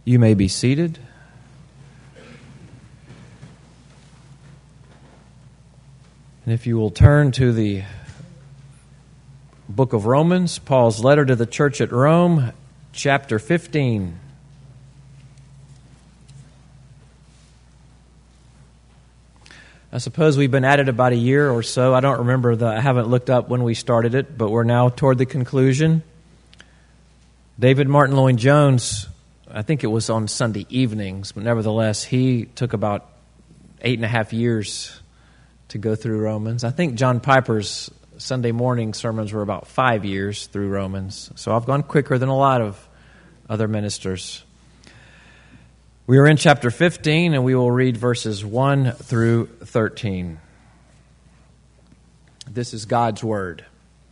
You may be seated. And if you will turn to the book of Romans, Paul's letter to the church at Rome, chapter 15. I suppose we've been at it about a year or so. I don't remember, I haven't looked up when we started it, but we're now toward the conclusion. David Martin Lloyd-Jones, I think it was on Sunday evenings, but nevertheless, he took about 8.5 years to go through Romans. I think John Piper's Sunday morning sermons were about 5 years through Romans. So I've gone quicker than a lot of other ministers. We are in chapter 15, and we will read verses 1 through 13. This is God's word.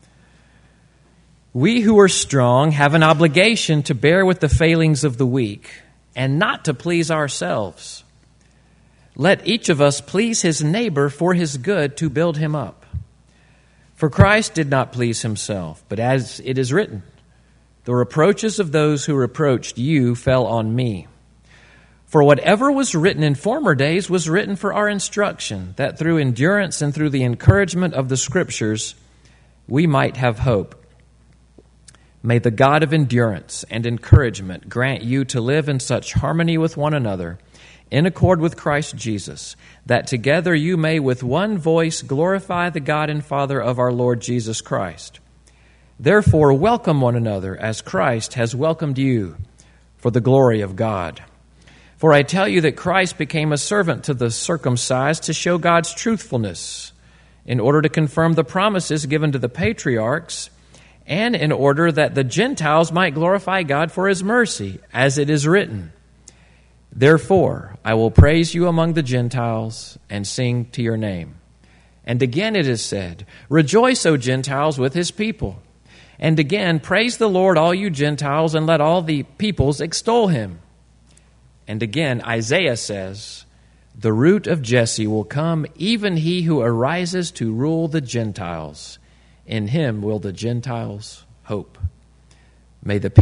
We who are strong have an obligation to bear with the failings of the weak and not to please ourselves. Let each of us please his neighbor for his good to build him up. For Christ did not please himself, but as it is written, the reproaches of those who reproached you fell on me. For whatever was written in former days was written for our instruction, that through endurance and through the encouragement of the Scriptures we might have hope. May the God of endurance and encouragement grant you to live in such harmony with one another, in accord with Christ Jesus, that together you may with one voice glorify the God and Father of our Lord Jesus Christ. Therefore, welcome one another as Christ has welcomed you for the glory of God. For I tell you that Christ became a servant to the circumcised to show God's truthfulness, in order to confirm the promises given to the patriarchs, and in order that the Gentiles might glorify God for his mercy, as it is written, therefore I will praise you among the Gentiles and sing to your name. And again it is said, rejoice, O Gentiles, with his people. And again, praise the Lord, all you Gentiles, and let all the peoples extol him. And again, Isaiah says, the root of Jesse will come, even he who arises to rule the Gentiles. In him will the Gentiles hope. May the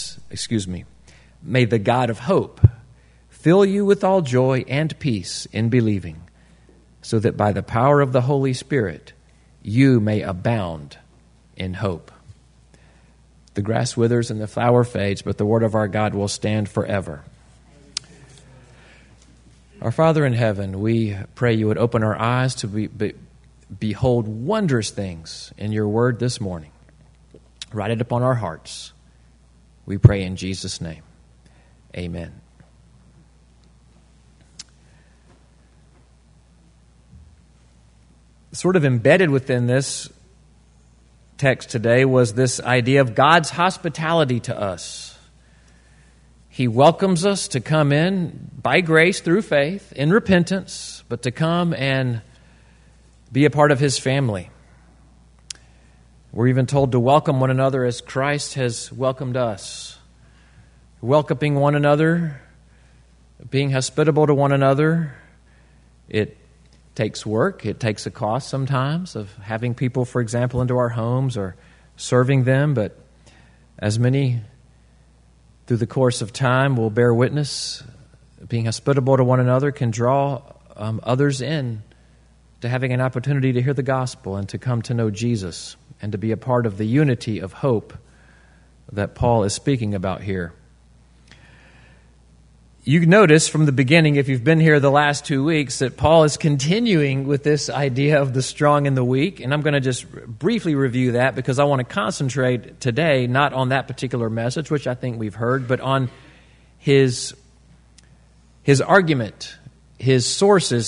God of hope fill you with all joy and peace in believing, so that by the power of the Holy Spirit you may abound in hope. The grass withers and the flower fades, but the word of our God will stand forever. Our Father in heaven, we pray you would open our eyes to behold wondrous things in your word this morning. Write it upon our hearts. We pray in Jesus' name. Amen. Sort of embedded within this text today was this idea of God's hospitality to us. He welcomes us to come in by grace through faith, in repentance, but to come and be a part of his family. We're even told to welcome one another as Christ has welcomed us. Welcoming one another, being hospitable to one another, it takes work. It takes a cost sometimes of having people, for example, into our homes or serving them. But as many through the course of time will bear witness, being hospitable to one another can draw others in to having an opportunity to hear the gospel and to come to know Jesus and to be a part of the unity of hope that Paul is speaking about here. You notice from the beginning, if you've been here the last 2 weeks, that Paul is continuing with this idea of the strong and the weak. And I'm going to just briefly review that because I want to concentrate today not on that particular message, which I think we've heard, but on his argument, his sources,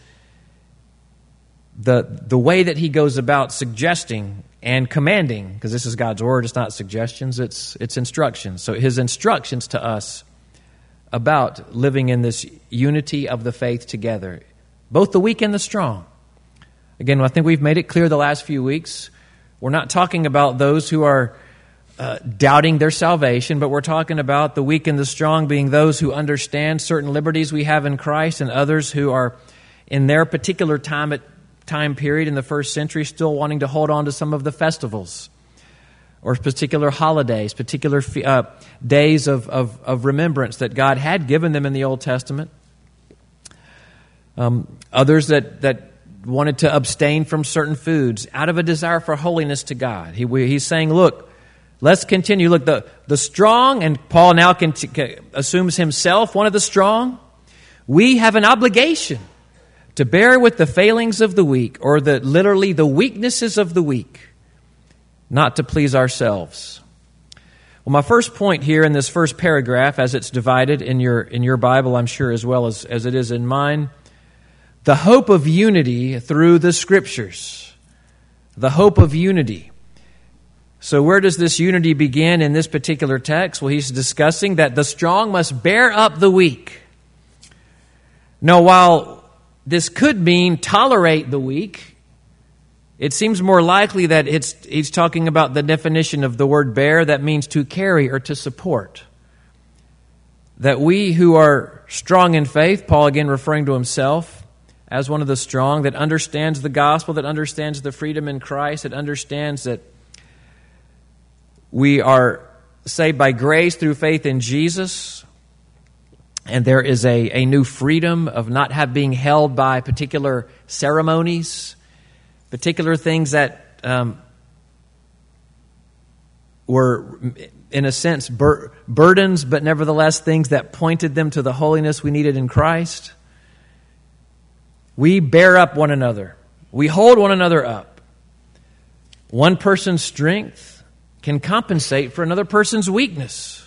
the way that he goes about suggesting and commanding, because this is God's word, it's not suggestions, it's instructions. So his instructions to us about living in this unity of the faith together, both the weak and the strong. Again, I think we've made it clear the last few weeks, we're not talking about those who are doubting their salvation, but we're talking about the weak and the strong being those who understand certain liberties we have in Christ and others who are in their particular time period in the first century still wanting to hold on to some of the festivals or particular holidays, particular days of remembrance that God had given them in the Old Testament. Others that wanted to abstain from certain foods out of a desire for holiness to God. He's saying, look, let's continue. Look, the strong, and Paul now assumes himself one of the strong. We have an obligation to bear with the failings of the weak, or literally the weaknesses of the weak, not to please ourselves. Well, my first point here in this first paragraph, as it's divided in your Bible, I'm sure, as well as it is in mine, the hope of unity through the Scriptures. The hope of unity. So where does this unity begin in this particular text? Well, he's discussing that the strong must bear up the weak. Now, while this could mean tolerate the weak, it seems more likely that he's talking about the definition of the word bear, that means to carry or to support. That we who are strong in faith, Paul again referring to himself as one of the strong, that understands the gospel, that understands the freedom in Christ, that understands that we are saved by grace through faith in Jesus, and there is a new freedom of not being held by particular ceremonies, particular things that were, in a sense, burdens, but nevertheless things that pointed them to the holiness we needed in Christ. We bear up one another. We hold one another up. One person's strength can compensate for another person's weakness.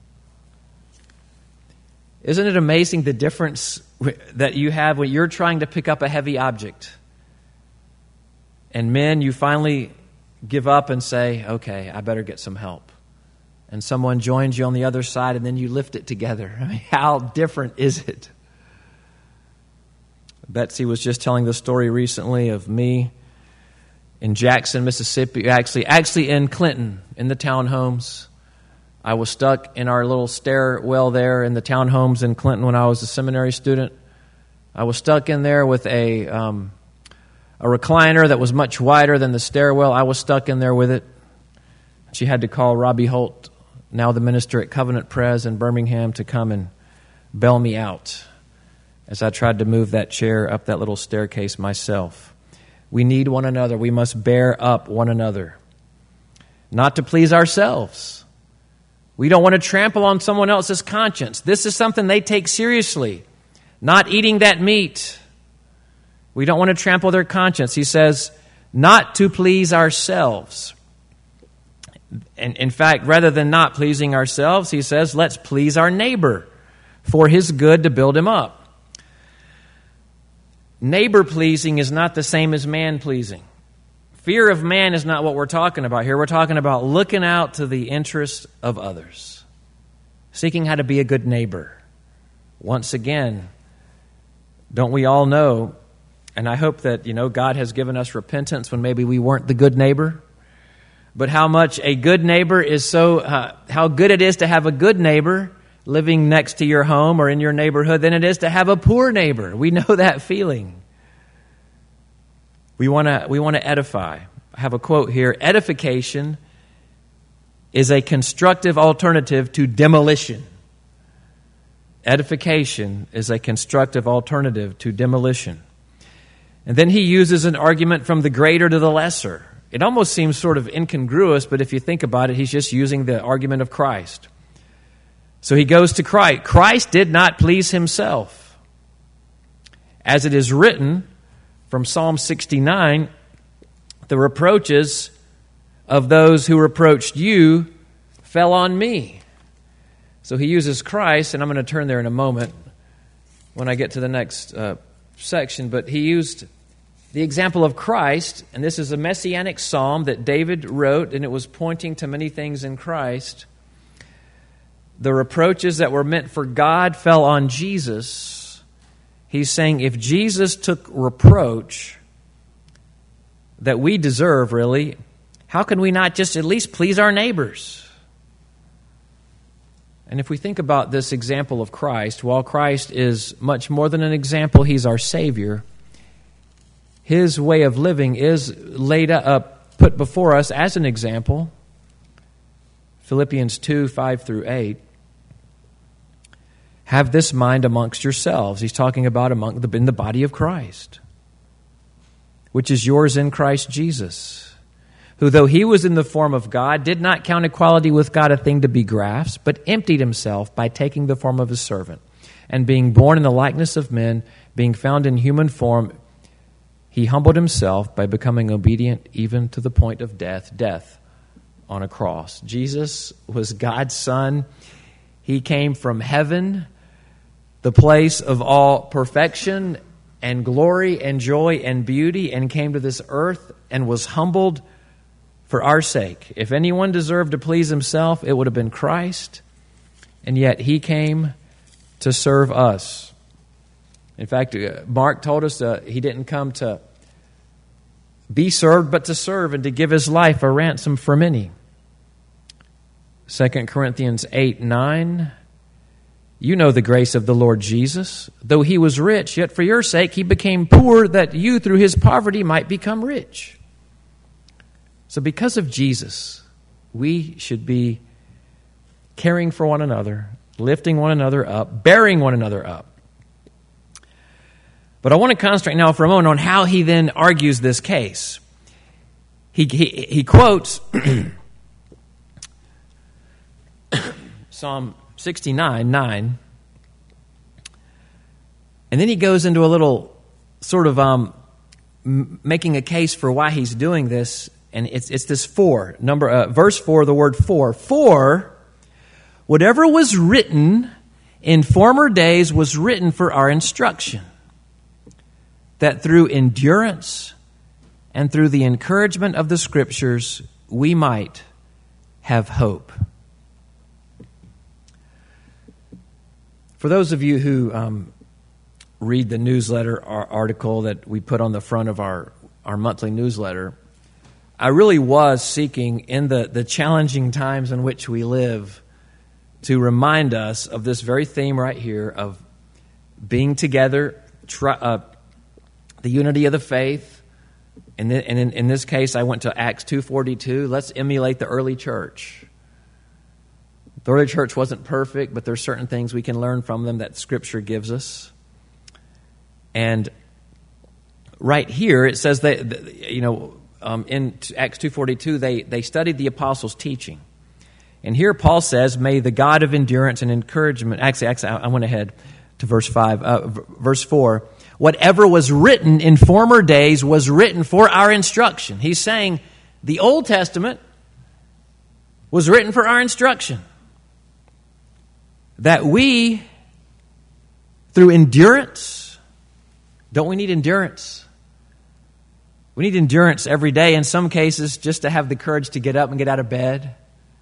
Isn't it amazing the difference that you have when you're trying to pick up a heavy object? And men, you finally give up and say, okay, I better get some help. And someone joins you on the other side, and then you lift it together. I mean, how different is it? Betsy was just telling the story recently of me in Jackson, Mississippi, actually in Clinton, in the townhomes. I was stuck in our little stairwell there in the townhomes in Clinton when I was a seminary student. I was stuck in there with a recliner that was much wider than the stairwell. I was stuck in there with it. She had to call Robbie Holt, now the minister at Covenant Pres in Birmingham, to come and bail me out as I tried to move that chair up that little staircase myself. We need one another. We must bear up one another, not to please ourselves. We don't want to trample on someone else's conscience. This is something they take seriously. Not eating that meat. We don't want to trample their conscience. He says, not to please ourselves. And in fact, rather than not pleasing ourselves, he says, let's please our neighbor for his good to build him up. Neighbor pleasing is not the same as man pleasing. Fear of man is not what we're talking about here. We're talking about looking out to the interests of others, seeking how to be a good neighbor. Once again, don't we all know, and I hope that God has given us repentance when maybe we weren't the good neighbor, but how much a good neighbor is how good it is to have a good neighbor living next to your home or in your neighborhood than it is to have a poor neighbor. We know that feeling. We want to edify. I have a quote here. Edification is a constructive alternative to demolition. Edification is a constructive alternative to demolition. And then he uses an argument from the greater to the lesser. It almost seems sort of incongruous, but if you think about it, he's just using the argument of Christ. So he goes to Christ. Christ did not please himself. As it is written from Psalm 69, the reproaches of those who reproached you fell on me. So he uses Christ, and I'm going to turn there in a moment when I get to the next section, but he used the example of Christ, and this is a messianic psalm that David wrote, and it was pointing to many things in Christ. The reproaches that were meant for God fell on Jesus. He's saying if Jesus took reproach that we deserve, really, how can we not just at least please our neighbors? And if we think about this example of Christ, while Christ is much more than an example, he's our Savior, his way of living is put before us as an example. Philippians 2, 5 through 8. Have this mind amongst yourselves. He's talking about in the body of Christ, which is yours in Christ Jesus, who, though he was in the form of God, did not count equality with God a thing to be grasped, but emptied himself by taking the form of a servant. And being born in the likeness of men, being found in human form, he humbled himself by becoming obedient even to the point of death on a cross. Jesus was God's Son. He came from heaven, the place of all perfection and glory and joy and beauty, and came to this earth and was humbled for our sake. If anyone deserved to please himself, it would have been Christ, and yet he came to serve us. In fact, Mark told us he didn't come to be served, but to serve and to give his life a ransom for many. 2 Corinthians 8, 9. You know the grace of the Lord Jesus. Though he was rich, yet for your sake he became poor, that you through his poverty might become rich. So because of Jesus, we should be caring for one another, lifting one another up, bearing one another up. But I want to concentrate now for a moment on how he then argues this case. He quotes Psalm 69, 9, and then he goes into a little sort of making a case for why he's doing this, and it's this verse 4, the word for whatever was written in former days was written for our instruction, that through endurance and through the encouragement of the Scriptures we might have hope. For those of you who read the newsletter article that we put on the front of our monthly newsletter, I really was seeking in the challenging times in which we live to remind us of this very theme right here of being together, the unity of the faith. And in this case, I went to Acts 2:42. Let's emulate the early church. The early church wasn't perfect, but there's certain things we can learn from them that Scripture gives us. And right here, it says that, in Acts 2:42, they studied the apostles' teaching. And here Paul says, may the God of endurance and encouragement... Actually, I went ahead to verse 4. Whatever was written in former days was written for our instruction. He's saying the Old Testament was written for our instruction. That we, through endurance, don't we need endurance? We need endurance every day, in some cases, just to have the courage to get up and get out of bed.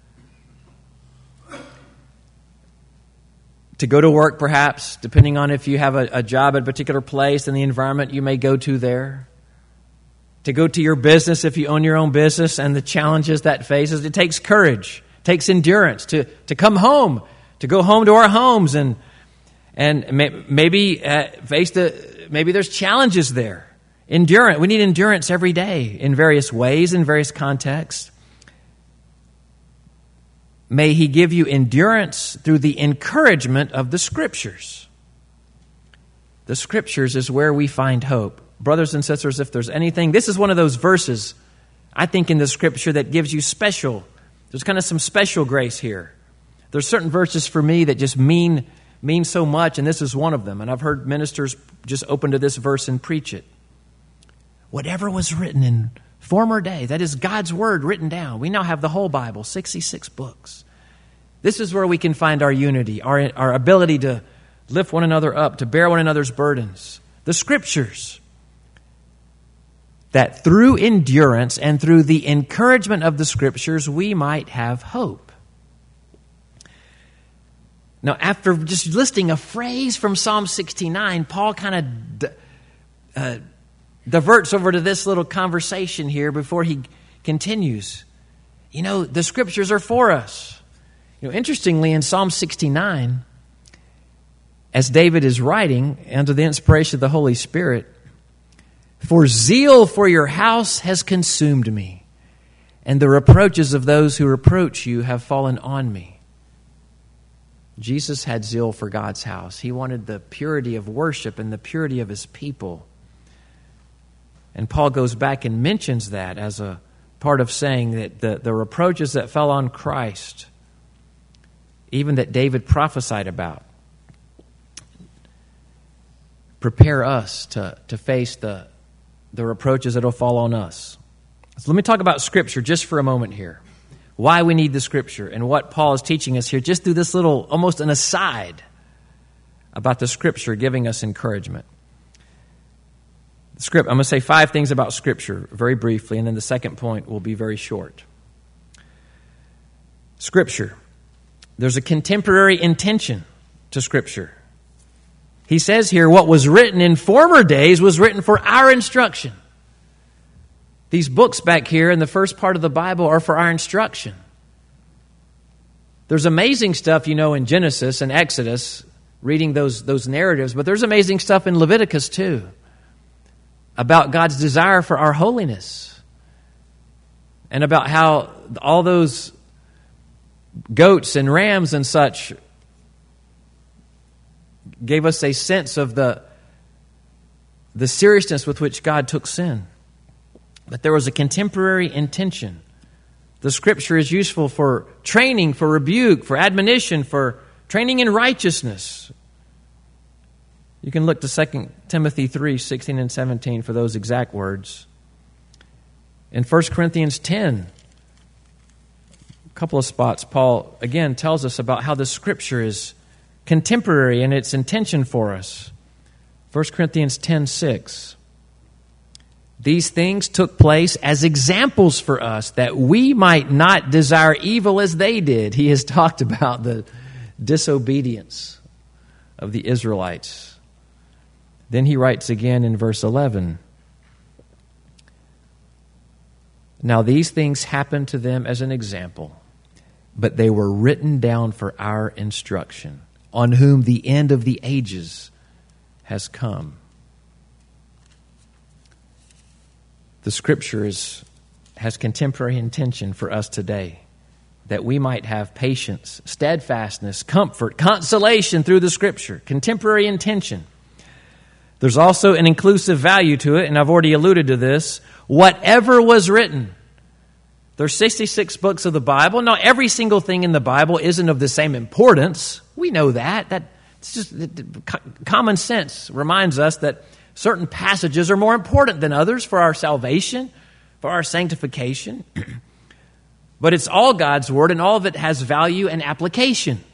To go to work, perhaps, depending on if you have a job at a particular place and the environment you may go to there. To go to your business if you own your own business and the challenges that faces. It takes courage, it takes endurance to come home, to go home to our homes and maybe maybe there's challenges there. Endurance. We need endurance every day in various ways, in various contexts. May he give you endurance through the encouragement of the Scriptures. The Scriptures is where we find hope. Brothers and sisters, if there's anything, this is one of those verses, I think, in the Scripture that gives you there's kind of some special grace here. There's certain verses for me that just mean so much, and this is one of them. And I've heard ministers just open to this verse and preach it. Whatever was written in former day, that is God's Word written down. We now have the whole Bible, 66 books. This is where we can find our unity, our ability to lift one another up, to bear one another's burdens. The Scriptures. That through endurance and through the encouragement of the Scriptures, we might have hope. Now, after just listing a phrase from Psalm 69, Paul kind of diverts over to this little conversation here before he continues. The Scriptures are for us. Interestingly, in Psalm 69, as David is writing under the inspiration of the Holy Spirit, for zeal for your house has consumed me, and the reproaches of those who reproach you have fallen on me. Jesus had zeal for God's house. He wanted the purity of worship and the purity of his people. And Paul goes back and mentions that as a part of saying that the reproaches that fell on Christ, even that David prophesied about, prepare us to face the reproaches that will fall on us. So let me talk about Scripture just for a moment here. Why we need the Scripture and what Paul is teaching us here, just through this little, almost an aside about the Scripture giving us encouragement. I'm going to say 5 things about Scripture very briefly, and then the second point will be very short. Scripture. There's a contemporary intention to Scripture. He says here, what was written in former days was written for our instruction. These books back here in the first part of the Bible are for our instruction. There's amazing stuff, in Genesis and Exodus, reading those narratives, but there's amazing stuff in Leviticus too, about God's desire for our holiness, and about how all those goats and rams and such gave us a sense of the seriousness with which God took sin. But there was a contemporary intention. The Scripture is useful for training, for rebuke, for admonition, for training in righteousness. You can look to 2 Timothy 3, 16 and 17 for those exact words. In 1 Corinthians 10, a couple of spots, Paul again tells us about how the Scripture is contemporary in its intention for us. 1 Corinthians 10, 6. These things took place as examples for us, that we might not desire evil as they did. He has talked about the disobedience of the Israelites. Then he writes again in verse 11, now these things happened to them as an example, but they were written down for our instruction, on whom the end of the ages has come. The Scripture has contemporary intention for us today, that we might have patience, steadfastness, comfort, consolation through the Scripture. Contemporary intention. There's also an inclusive value to it, and I've already alluded to this. Whatever was written. There's 66 books of the Bible. Now, every single thing in the Bible isn't of the same importance. We know that. That's just common sense reminds us that certain passages are more important than others for our salvation, for our sanctification. But it's all God's Word, and all of it has value and application.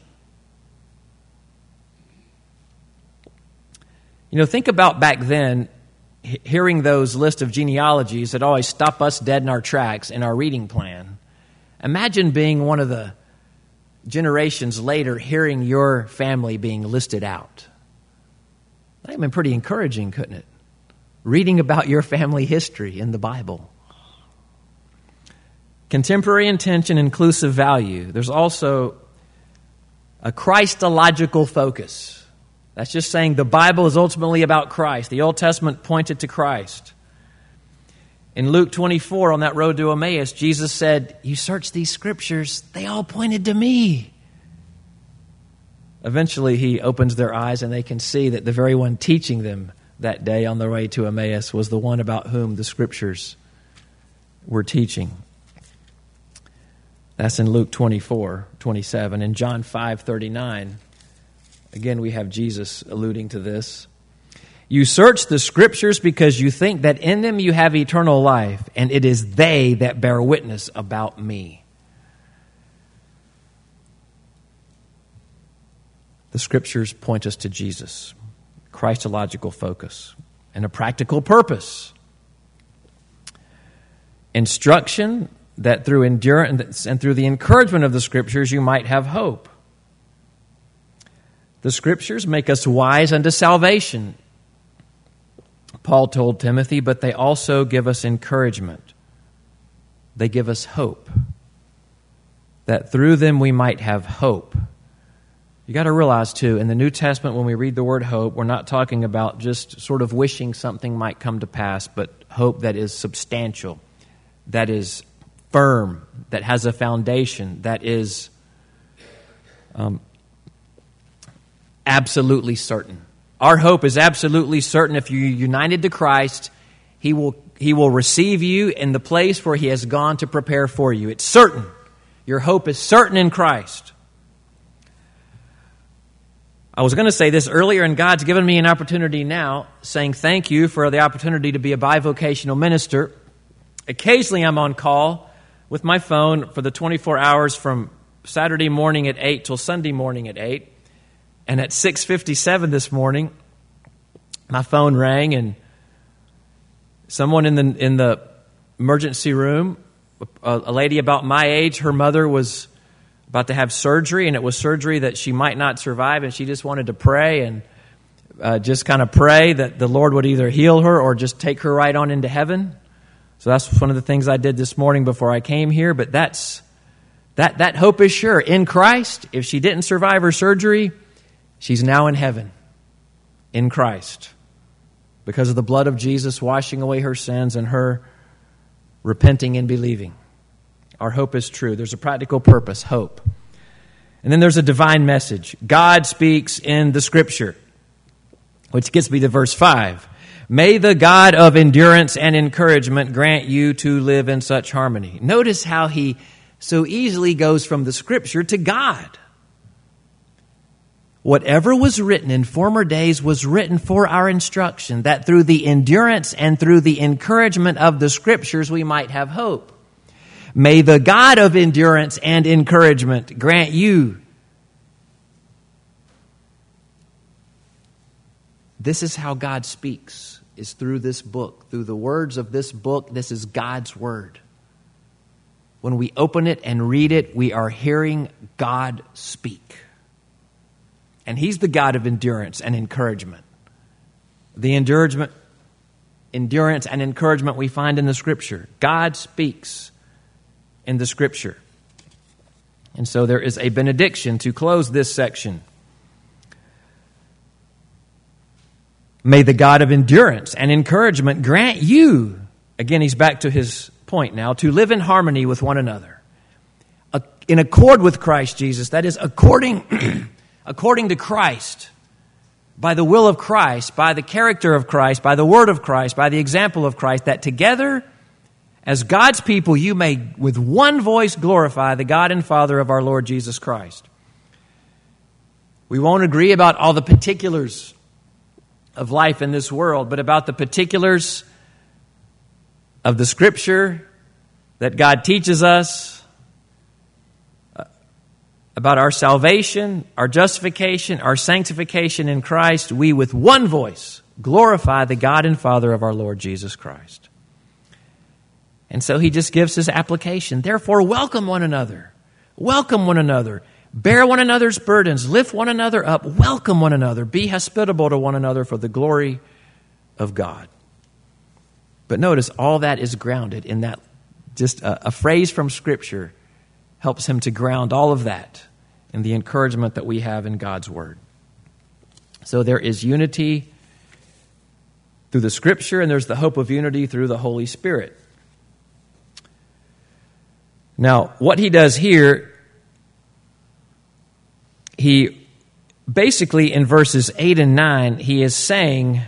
Think about back then, hearing those list of genealogies that always stop us dead in our tracks in our reading plan. Imagine being one of the generations later hearing your family being listed out. That would have been pretty encouraging, couldn't it? Reading about your family history in the Bible. Contemporary intention, inclusive value. There's also a Christological focus. That's just saying the Bible is ultimately about Christ. The Old Testament pointed to Christ. In Luke 24, on that road to Emmaus, Jesus said, you search these Scriptures, they all pointed to me. Eventually, he opens their eyes and they can see that the very one teaching them that day on their way to Emmaus was the one about whom the Scriptures were teaching. That's in Luke 24, 27. In John 5, 39, again, we have Jesus alluding to this. You search the Scriptures because you think that in them you have eternal life, and it is they that bear witness about me. The Scriptures point us to Jesus, Christological focus, and a practical purpose. Instruction that through endurance and through the encouragement of the Scriptures you might have hope. The Scriptures make us wise unto salvation, Paul told Timothy, but they also give us encouragement. They give us hope, that through them we might have hope. You got to realize, too, in the New Testament, when we read the word hope, we're not talking about just sort of wishing something might come to pass, but hope that is substantial, that is firm, that has a foundation, that is absolutely certain. Our hope is absolutely certain. If you're united to Christ, He will receive you in the place where He has gone to prepare for you. It's certain. Your hope is certain in Christ. I was going to say this earlier, and God's given me an opportunity now, saying thank you for the opportunity to be a bivocational minister. Occasionally I'm on call with my phone for the 24 hours from Saturday morning at 8 till Sunday morning at 8. And at 6:57 this morning, my phone rang, and someone in the emergency room, a lady about my age, her mother was about to have surgery, and it was surgery that she might not survive, and she just wanted to pray and just kind of pray that the Lord would either heal her or just take her right on into heaven. So that's one of the things I did this morning before I came here. But that hope is sure. In Christ, if she didn't survive her surgery, she's now in heaven in Christ because of the blood of Jesus washing away her sins and her repenting and believing. Our hope is true. There's a practical purpose, hope. And then there's a divine message. God speaks in the Scripture, which gets me to verse 5. May the God of endurance and encouragement grant you to live in such harmony. Notice how he so easily goes from the Scripture to God. Whatever was written in former days was written for our instruction, that through the endurance and through the encouragement of the Scriptures we might have hope. May the God of endurance and encouragement grant you. This is how God speaks, is through this book, through the words of this book. This is God's word. When we open it and read it, we are hearing God speak. And He's the God of endurance and encouragement. The endurance and encouragement we find in the Scripture. God speaks in the Scripture. And so there is a benediction to close this section. May the God of endurance and encouragement grant you, again he's back to his point now, to live in harmony with one another. In accord with Christ Jesus, that is according to Christ, by the will of Christ, by the character of Christ, by the word of Christ, by the example of Christ, that together as God's people, you may with one voice glorify the God and Father of our Lord Jesus Christ. We won't agree about all the particulars of life in this world, but about the particulars of the Scripture that God teaches us, about our salvation, our justification, our sanctification in Christ, we with one voice glorify the God and Father of our Lord Jesus Christ. And so he just gives his application. Therefore, welcome one another. Welcome one another. Bear one another's burdens. Lift one another up. Welcome one another. Be hospitable to one another for the glory of God. But notice, all that is grounded in that. Just a phrase from Scripture helps him to ground all of that in the encouragement that we have in God's Word. So there is unity through the Scripture, and there's the hope of unity through the Holy Spirit. Now, what he does here, he basically in verses 8 and 9, he is saying,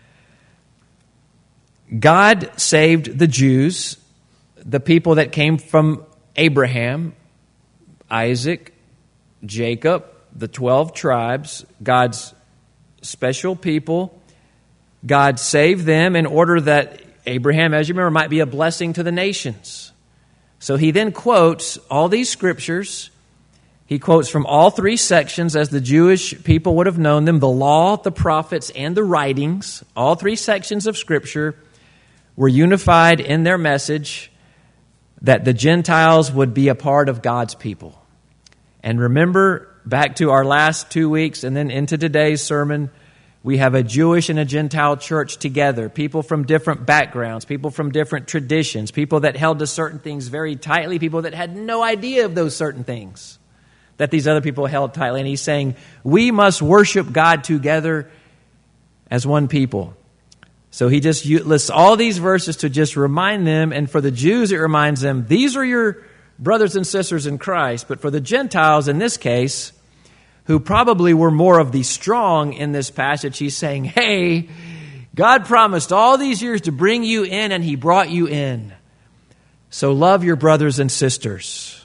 God saved the Jews, the people that came from Abraham, Isaac, Jacob, the 12 tribes, God's special people. God saved them in order that Abraham, as you remember, might be a blessing to the nations. So he then quotes all these scriptures. He quotes from all three sections as the Jewish people would have known them, the law, the prophets, and the writings. All three sections of Scripture were unified in their message that the Gentiles would be a part of God's people. And remember, back to our last 2 weeks and then into today's sermon, we have a Jewish and a Gentile church together, people from different backgrounds, people from different traditions, people that held to certain things very tightly, people that had no idea of those certain things that these other people held tightly. And he's saying, we must worship God together as one people. So he just lists all these verses to just remind them, and for the Jews it reminds them, these are your brothers and sisters in Christ. But for the Gentiles, in this case, who probably were more of the strong in this passage, he's saying, hey, God promised all these years to bring you in, and he brought you in. So love your brothers and sisters.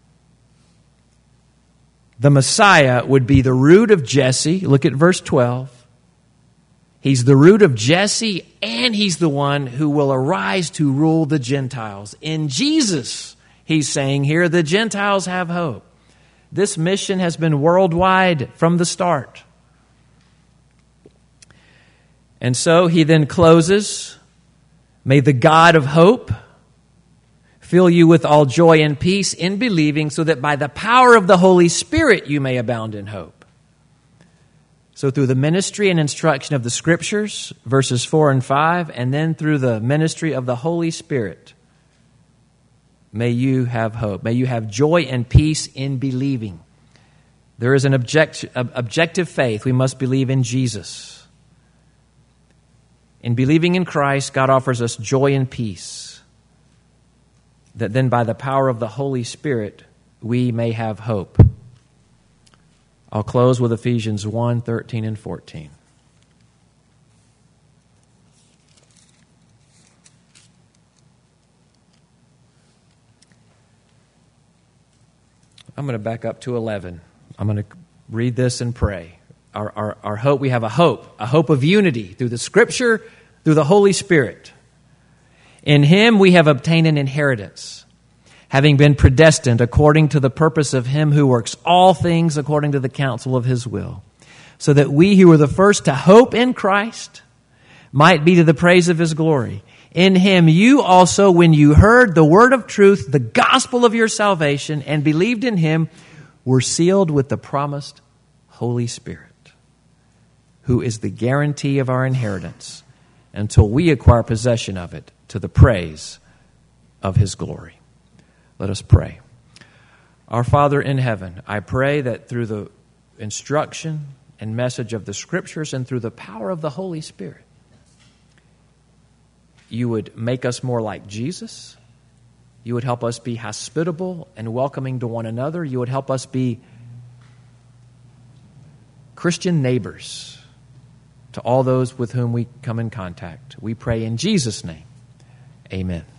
The Messiah would be the root of Jesse. Look at verse 12. He's the root of Jesse, and he's the one who will arise to rule the Gentiles. In Jesus, he's saying here, the Gentiles have hope. This mission has been worldwide from the start. And so he then closes, may the God of hope fill you with all joy and peace in believing, so that by the power of the Holy Spirit you may abound in hope. So through the ministry and instruction of the Scriptures, verses 4 and 5, and then through the ministry of the Holy Spirit, may you have hope. May you have joy and peace in believing. There is an objective faith. We must believe in Jesus. In believing in Christ, God offers us joy and peace, that then by the power of the Holy Spirit, we may have hope. I'll close with Ephesians 1, 13 and 14. I'm going to back up to 11. I'm going to read this and pray. Our hope, we have a hope of unity through the Scripture, through the Holy Spirit. In Him we have obtained an inheritance, having been predestined according to the purpose of Him who works all things according to the counsel of His will, so that we who were the first to hope in Christ might be to the praise of His glory. In Him you also, when you heard the word of truth, the gospel of your salvation, and believed in Him, were sealed with the promised Holy Spirit, who is the guarantee of our inheritance until we acquire possession of it to the praise of His glory. Let us pray. Our Father in heaven, I pray that through the instruction and message of the Scriptures and through the power of the Holy Spirit, you would make us more like Jesus. You would help us be hospitable and welcoming to one another. You would help us be Christian neighbors to all those with whom we come in contact. We pray in Jesus' name. Amen.